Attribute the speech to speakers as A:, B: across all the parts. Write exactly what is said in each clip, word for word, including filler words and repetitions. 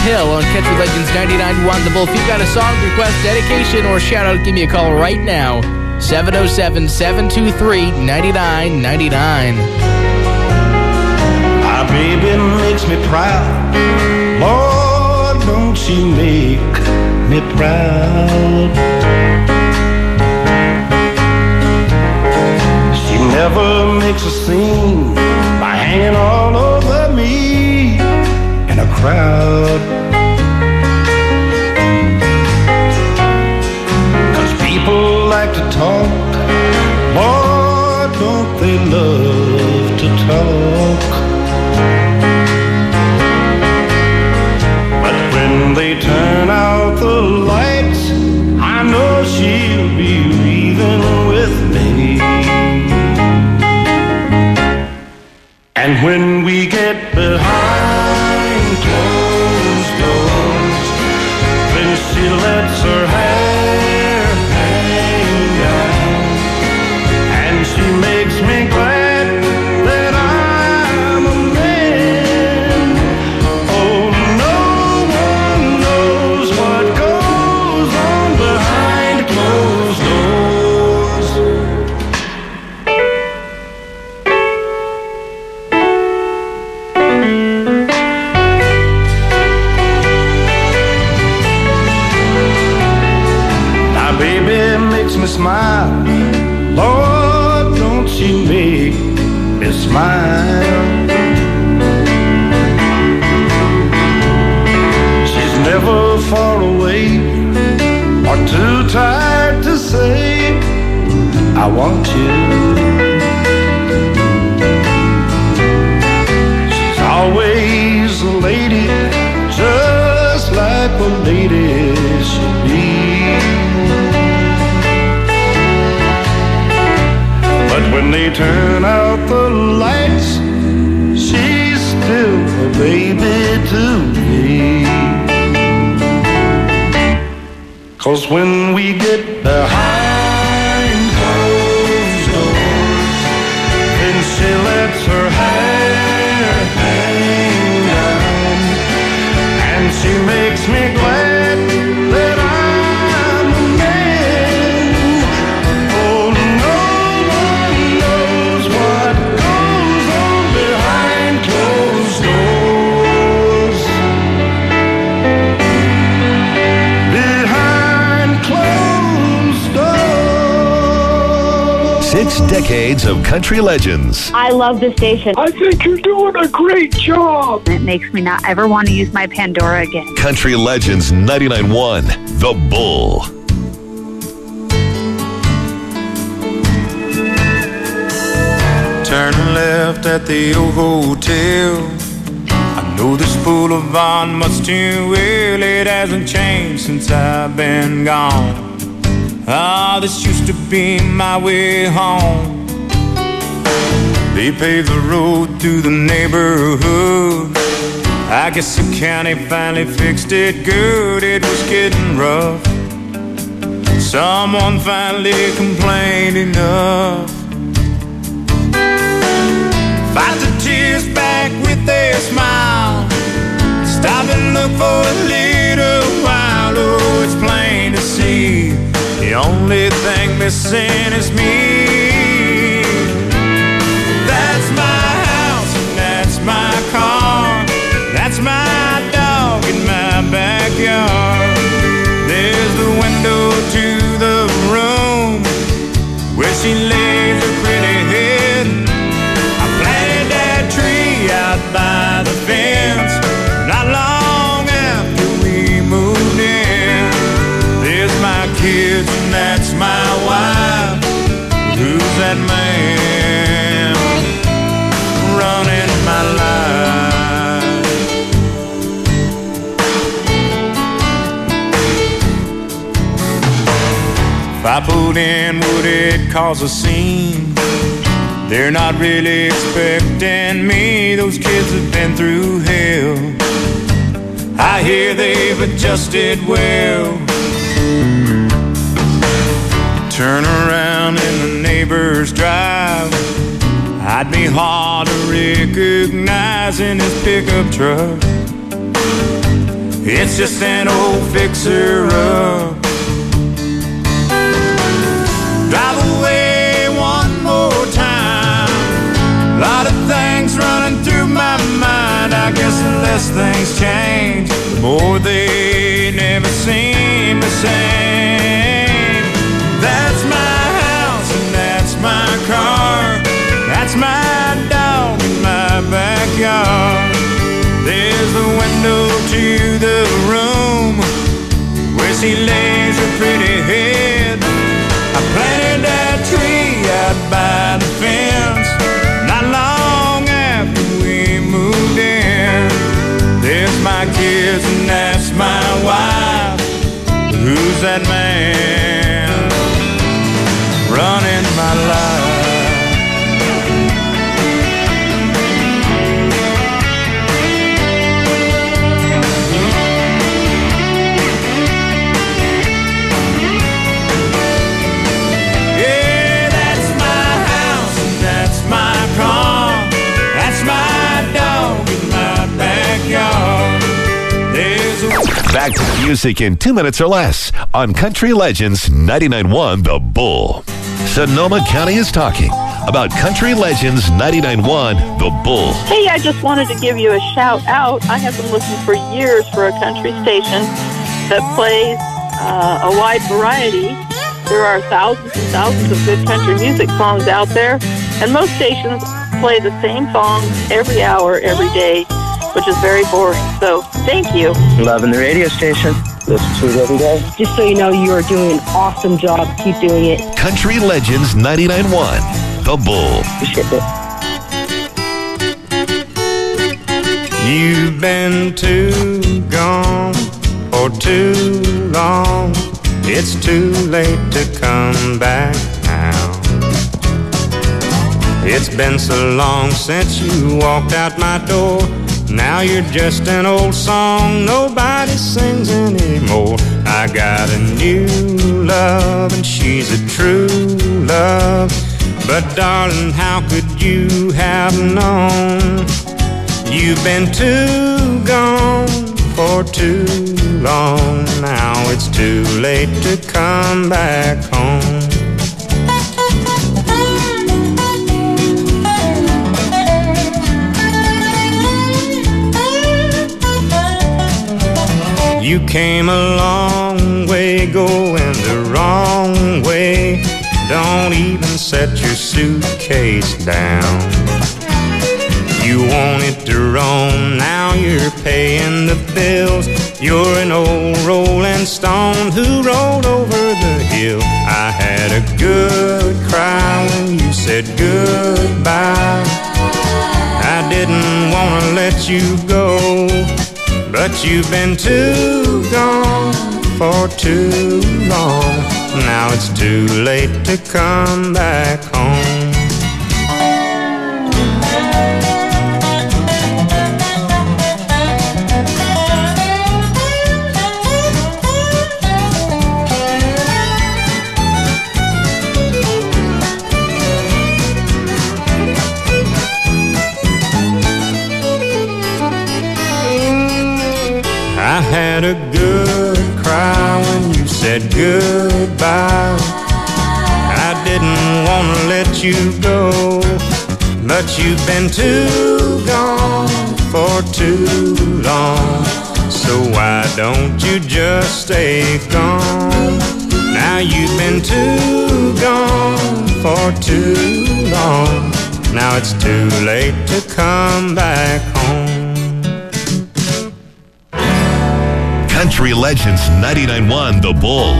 A: Hill on Country Legends ninety-nine point one The Bull. If you've got a song request, dedication, or shout out, give me a call right now. seven oh seven, seven two three, nine nine nine nine.
B: My baby makes me proud. Lord, don't she make me proud. She never makes a scene by hanging all over me in a crowd. 'Cause people like to talk, Lord, don't they love to talk. But when they turn out the lights, I know she'll be leaving with me. And when we get behind closed doors, then she lets her hair hang down, and she makes me glad that I'm a man. Oh, no one knows what goes on behind closed doors. My baby makes me smile. Lord, don't she make me smile. She's never far away or too tired to say, I want you. She's always a lady, just like a lady should be. But when they turn out the lights, she's still a baby to me. 'Cause when we get behind closed doors, then she lets her hair hang down, and she makes me glad that I'm a man. Oh, no one knows what goes on behind closed doors. Behind closed doors.
C: Six decades of country legends.
D: I love the station.
E: I think you're doing a great job.
D: It makes me not ever want to use my Pandora again.
C: Country Legends ninety-nine point one The Bull.
F: Turn left at the old hotel. I know this boulevard much too well. It hasn't changed since I've been gone. Ah, this used to be my way home. They paved the road through the neighborhood. I guess the county finally fixed it good. It was getting rough. Someone finally complained enough. Fight the tears back with a smile. Stop and look for a little while. Oh, it's plain to see the only thing missing is me. That's my house and that's my car. That's my dog in my backyard. There's the window to the room where she lays her pretty head. I planted that tree out by the fence not long after we moved in. There's my kids and that's my wife. Who's that man running my life? If I pulled in, would it cause a scene? They're not really expecting me. Those kids have been through hell. I hear they've adjusted well. Turn around in the neighbor's drive. I'd be hard to recognize in his pickup truck. It's just an old fixer-up. Drive away one more time. A lot of things running through my mind. I guess the less things change, the more they never seem the same. That's my house and that's my car. That's my dog in my backyard. There's the window to the room where she lays her pretty head. I planted that tree out by the fence not long after we moved in. There's my kids and that's my wife. Who's that man running my life?
C: Back to the music in two minutes or less on Country Legends ninety-nine point one The Bull. Sonoma County is talking about Country Legends ninety-nine point one The Bull.
G: Hey, I just wanted to give you a shout out. I have been looking for years for a country station that plays uh, a wide variety. There are thousands and thousands of good country music songs out there, and most stations play the same songs every hour, every day, which is very boring. So, thank you.
H: Loving the radio station. Listen to it every day.
I: Just so you know, you are doing an awesome job. Keep doing it.
C: Country Legends ninety-nine point one The Bull.
H: Ship it.
F: You've been too gone for too long. It's too late to come back now. It's been so long since you walked out my door. Now you're just an old song nobody sings anymore. I got a new love and she's a true love. But darling, how could you have known? You've been too gone for too long. Now it's too late to come back home. You came a long way going the wrong way. Don't even set your suitcase down. You wanted to roam, now you're paying the bills. You're an old rolling stone who rolled over the hill. I had a good cry when you said goodbye. I didn't want to let you go, but you've been too gone for too long. Now it's too late to come back home. I had a good cry when you said goodbye. I didn't want to let you go, but you've been too gone for too long. So why don't you just stay gone? Now you've been too gone for too long. Now it's too late to come back home.
C: Country Legends ninety-nine point one The Bull.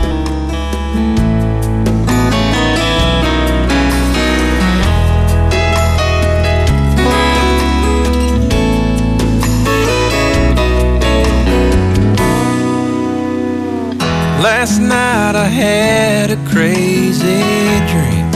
J: Last night I had a crazy dream.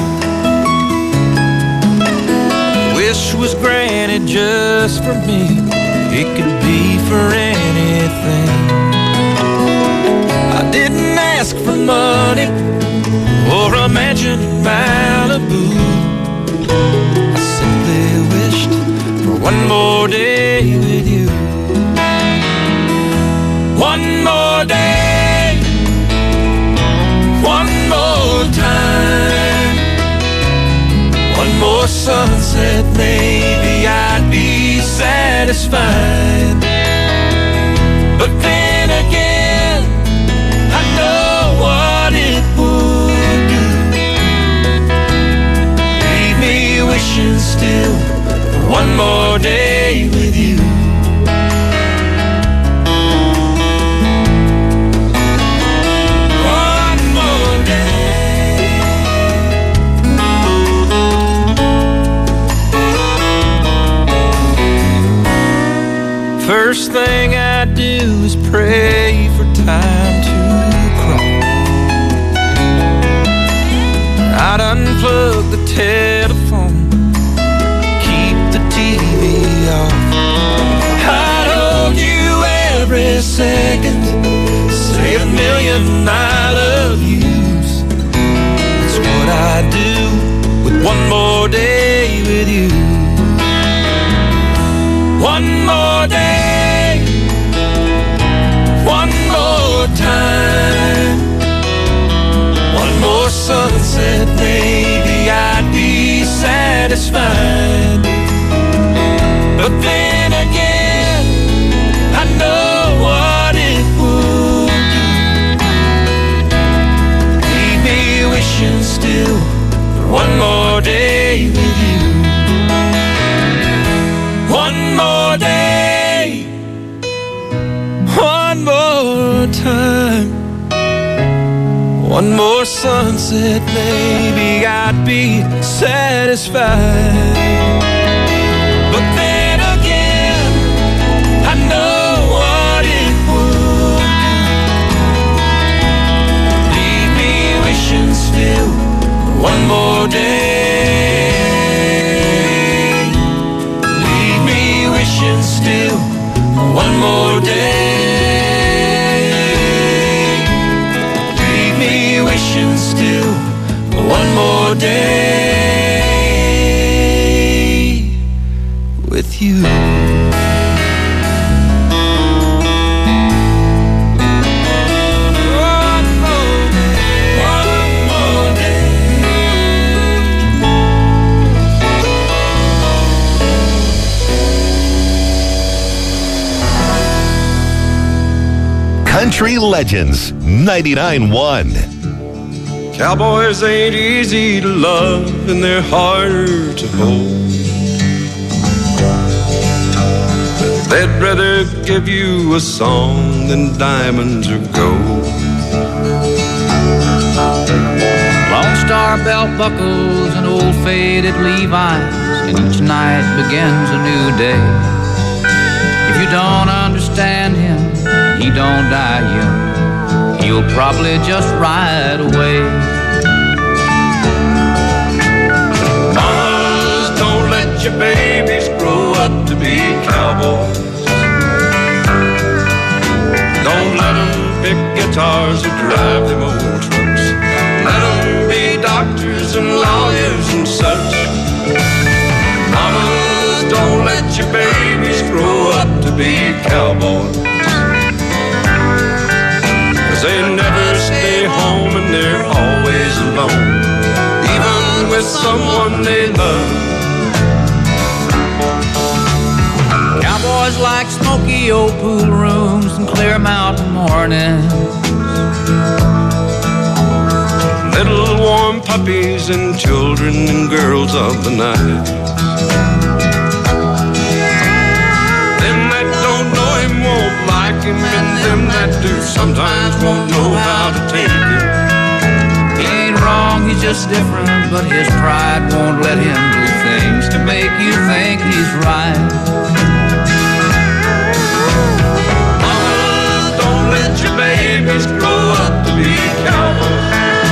J: Wish was granted just for me. It could be for anything. I didn't ask for money or a mansion in Malibu. I simply wished for one more day with you. more sunset, maybe I'd be satisfied. But then again, I know what it would do. Leave me wishing still for one more day with you. One more day. First thing I do is pray for time to crawl. I'd unplug the telephone, keep the T V off. I'd hold you every second, say a million I love yous. That's what I do with one more day with you. One more day, one more time, one more sunset, maybe I'd be satisfied. But then again, I know what it would do. Leave me wishing still for one more day with you. One more day, one more time, one more sunset, maybe I'd be satisfied. But then again, I know what it would do. Leave me wishing still for one more day. Leave me wishing still for one more day. Leave me wishing still for one more day with you.
C: Country Legends ninety-nine one.
K: Cowboys ain't easy to love and they're harder to hold. They'd rather give you a song than diamonds or gold.
L: Lone Star belt buckles and old faded Levi's, and each night begins a new day. If you don't understand him, he don't die young, he'll probably just ride away.
K: Mamas, don't let your babies grow up to be cowboys. Don't let them pick guitars or drive them old trucks. Let them be doctors and lawyers and such. Mamas, don't let your babies grow up to be cowboys. They never stay home and they're always alone, even with someone they love.
L: Cowboys like smoky old pool rooms and clear mountain mornings,
K: little warm puppies and children and girls of the night. Them that don't know him won't like him, and them that do sometimes won't know how to take it.
L: He ain't wrong, he's just different, but his pride won't let him do things to make you think he's right.
K: Mamas, don't let your babies grow up to be cowboys.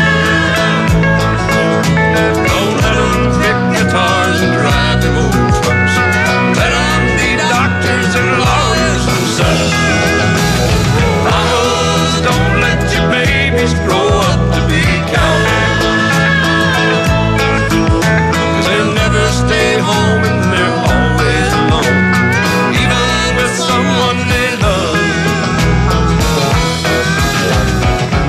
K: Don't let them pick guitars and drive them old trucks. Let them be doctors and lawyers and such. Mamas, don't let your babies grow up to be cowboys. 'Cause they never stay home and they're always alone, even with someone they love.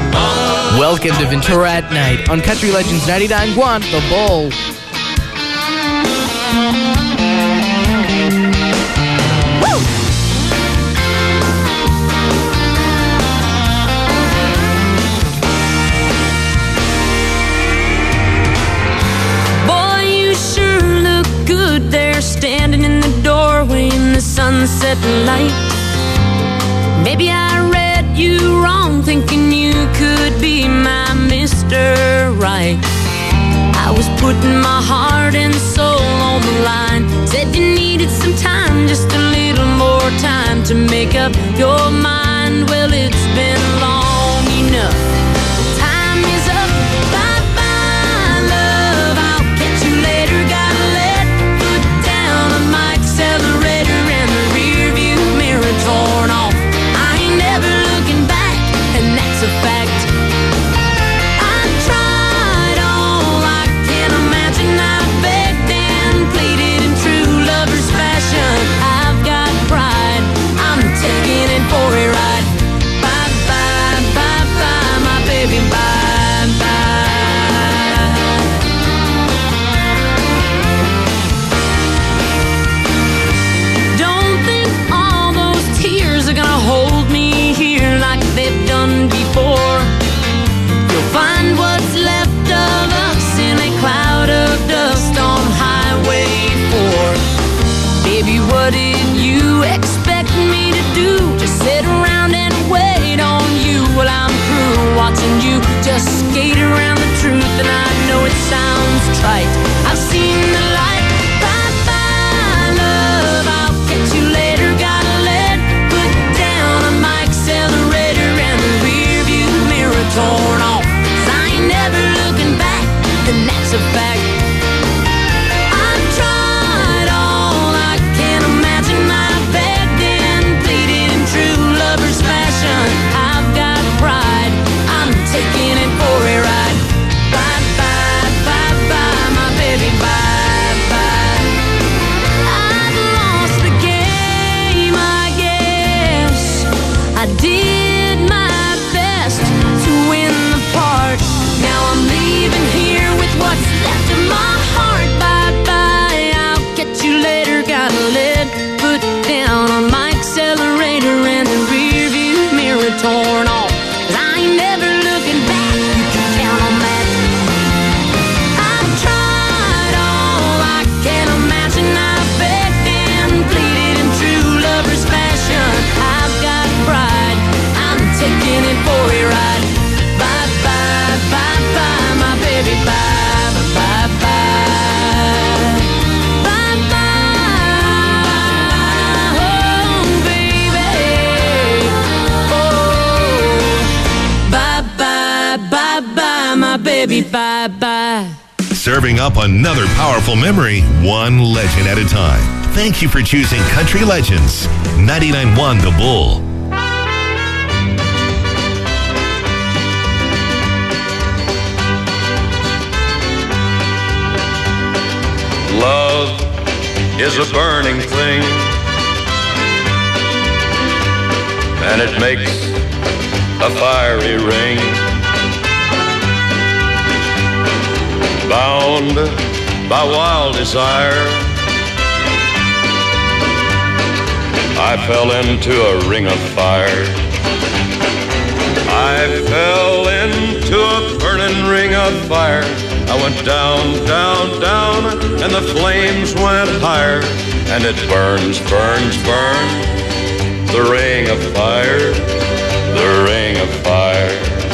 A: Welcome to Ventura at Night on Country Legends ninety-nine point one, The Bull.
M: Standing in the doorway in the sunset light. Maybe I read you wrong, thinking you could be my Mister Right. I was putting my heart and soul on the line. Said you needed some time, just a little more time to make up your mind. Well, it's been long enough. Time is up. Bye-bye, love. I'll catch you later. Gotta let foot down on my accelerator and the rear view mirror torn off. I ain't never looking back, and that's a fact. I tried all I can imagine. I begged and pleaded in true lover's fashion. I've got pride, I'm taking it for a ride. Bye bye, bye bye, my baby, bye bye. Don't think all those tears are gonna hold me here like they've done before. You'll find what's left of us in a cloud of dust on Highway four. Baby, what did you expect me to do? Just sit around and wait on you while I'm through watching you just skate around the truth. And I know it sounds trite, I've seen the light. Bye bye, love, I'll catch you later. Gotta let foot down on my accelerator and the rear view mirror torn off. 'Cause I ain't never looking back, and that's a fact. I've tried all I can imagine. I begged and pleaded in true lover's fashion. I've got pride, I'm taking it for a ride. Bye bye, bye bye, my baby, bye bye. I've lost the game, I guess. I did my best to win the part. Now I'm leaving here with what's left of my heart. Bye bye, I'll catch you later. Gotta let foot down on my accelerator and the rear view mirror torn off. 'Cause I ain't never looking back, you can count on that. I've tried all I can imagine. I begged and pleaded in true lover's fashion. I've got pride, I'm taking it for a ride. Bye bye, bye bye, my baby, bye bye, bye bye. Bye bye, oh baby, oh. Bye bye, bye bye, my baby, bye bye.
C: Serving up another powerful memory, one legend at a time. Thank you for choosing Country Legends, ninety-nine point one The Bull.
K: Love is a burning thing, and it makes a fiery ring. Bound by wild desire, I fell into a ring of fire. I fell into a burning ring of fire. I went down, down, down, and the flames went higher. And it burns, burns, burns, the ring of fire, the ring of fire.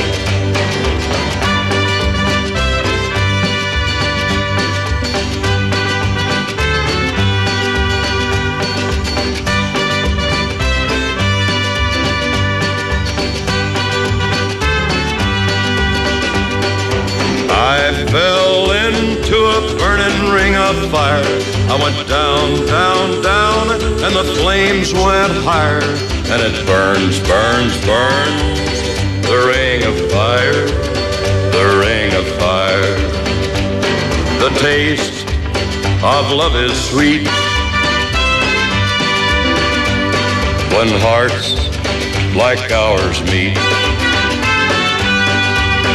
K: I fell into a burning ring of fire. I went down, down, down, and the flames went higher. And it burns, burns, burns, the ring of fire, the ring of fire. The taste of love is sweet when hearts like ours meet.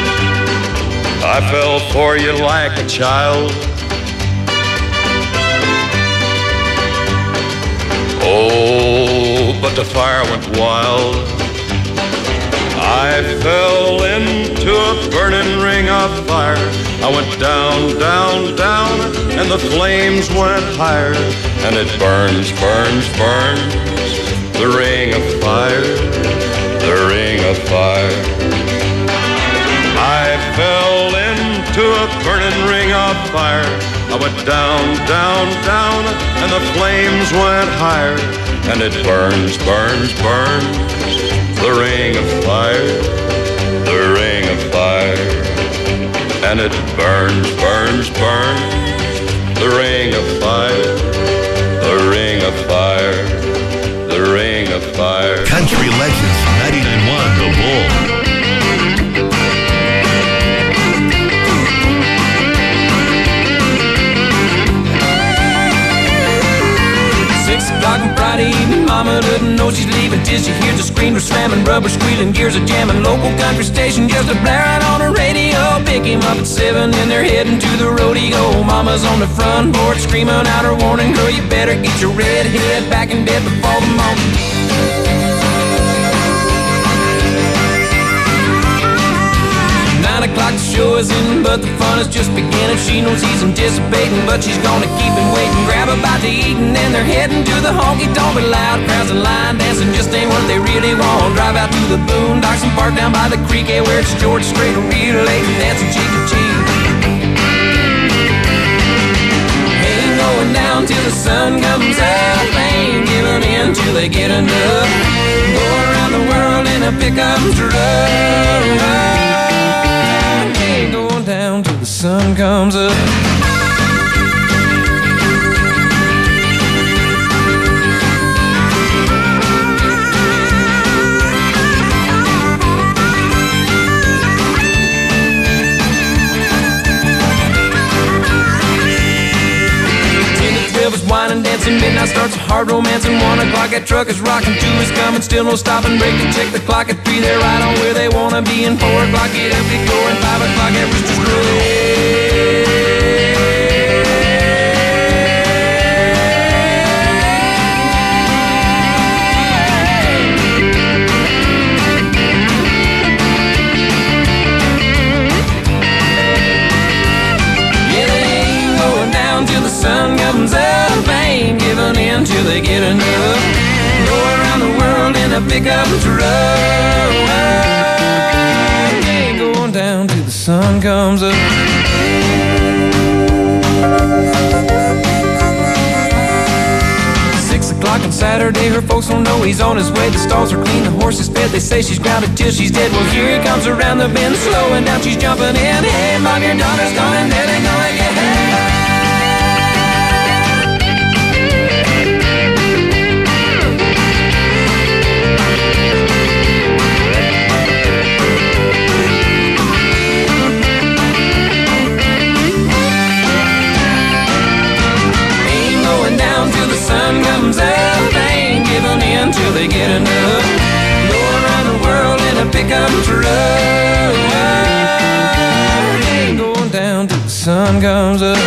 K: I fell for you like a child, the fire went wild. I fell into a burning ring of fire. I went down, down, down, and the flames went higher. And it burns, burns, burns, the ring of fire, the ring of fire. I fell into a burning ring of fire. I went down, down, down, and the flames went higher. And it burns, burns, burns, the ring of fire, the ring of fire. And it burns, burns, burns, the ring of fire, the ring of fire, the ring of fire.
C: Country Legends ninety-nine point one The Bull.
J: Six o'clock on Friday evening, mama doesn't know she's leaving till she hears the screamer slamming, rubber squealing, gears are jamming. Local country station just a blaring on the radio. Pick him up at seven and they're heading to the rodeo. Mama's on the front porch screaming out her warning, girl, you better get your red head back in bed before the morning. Nine o'clock the show is in, but the fun is just beginning. She knows he's anticipating, but she's gonna keep him waiting. Grab a bite to eat and then they're heading to the honky tonk. But loud crowds and line dancing just ain't what they really want. Drive out to the boondocks and park down by the creek, eh, where it's George Strait relating, dancing cheek to cheek. Ain't going down till the sun comes up. Ain't giving in till they get enough. Go around the world in a pickup truck. Going down till the sun comes up. Wine and dancing, midnight starts a hard romance, and one o'clock that truck is rocking, two is coming, still no stopping, break to check the clock at three, they're right on where they wanna be, and four o'clock get up, get going, five o'clock at Rooster's Crow. Sun comes up, ain't giving in till they get enough. Go around the world in a pickup truck. Ain't going down till the sun comes up. Six o'clock on Saturday, her folks don't know he's on his way. The stalls are clean, the horse is fed. They say she's grounded till she's dead. Well, here he comes around the bend, slowing down, she's jumping in. Hey, mom, your daughter's coming, they're gonna get her. Sun comes up, ain't giving in till they get enough. Go around the world in a pickup truck. Ain't going down till the sun comes up.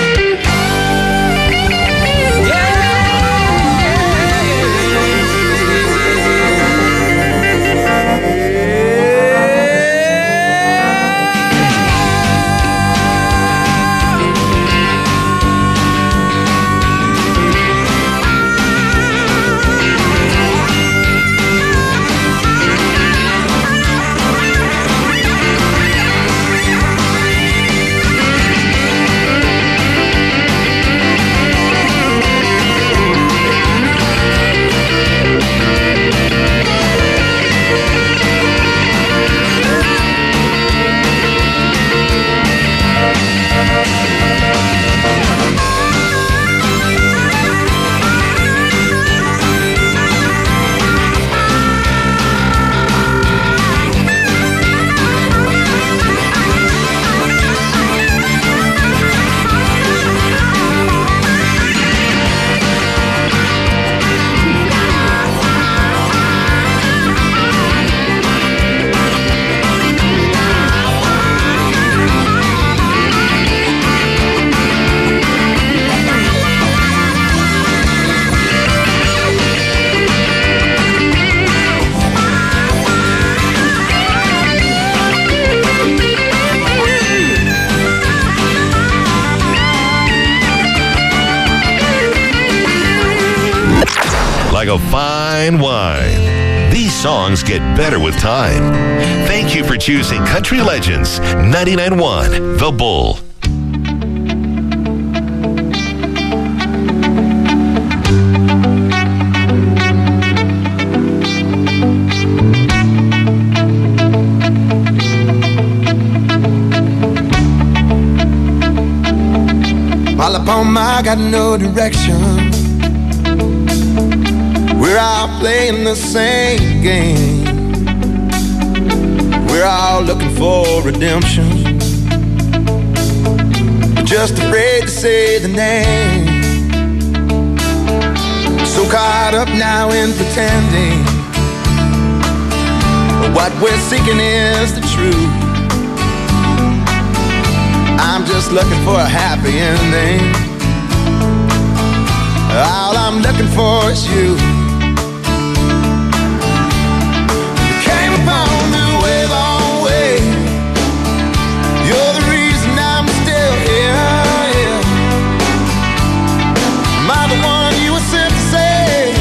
C: like a fine wine. These songs get better with time. Thank you for choosing Country Legends ninety-nine point one, The Bull.
J: All up on my, got no direction. We're all playing the same game. We're all looking for redemption. We're just afraid to say the name. So caught up now in pretending what we're seeking is the truth. I'm just looking for a happy ending. All I'm looking for is you. You came upon me way, long way. You're the reason I'm still here, yeah. Am I the one you were sent to save?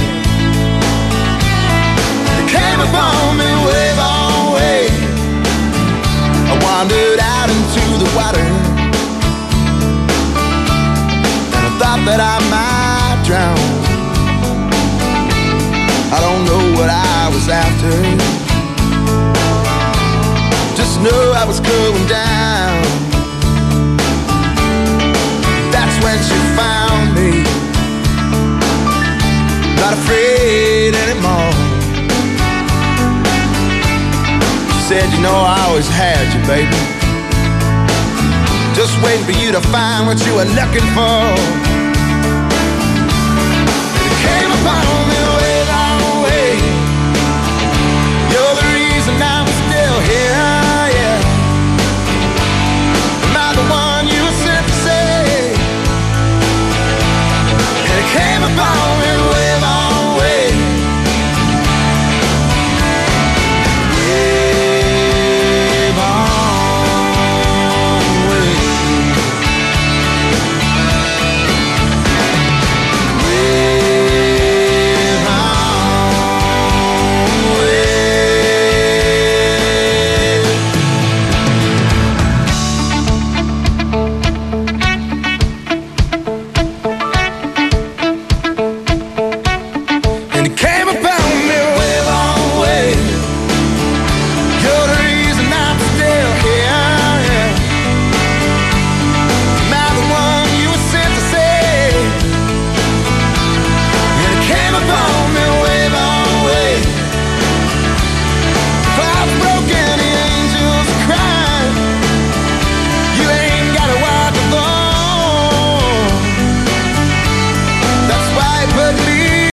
J: You came upon me way, long way. I wandered out into the water, thought that I might drown. I don't know what I was after, just know I was going down. That's when she found me, not afraid anymore. She said, you know I always had you, baby, just waiting for you to find what you were looking for. It came upon me way, long way. You're the reason I'm still here, yeah. Am I the one you were sent to save? It came upon me way, long way. Way long way. Came upon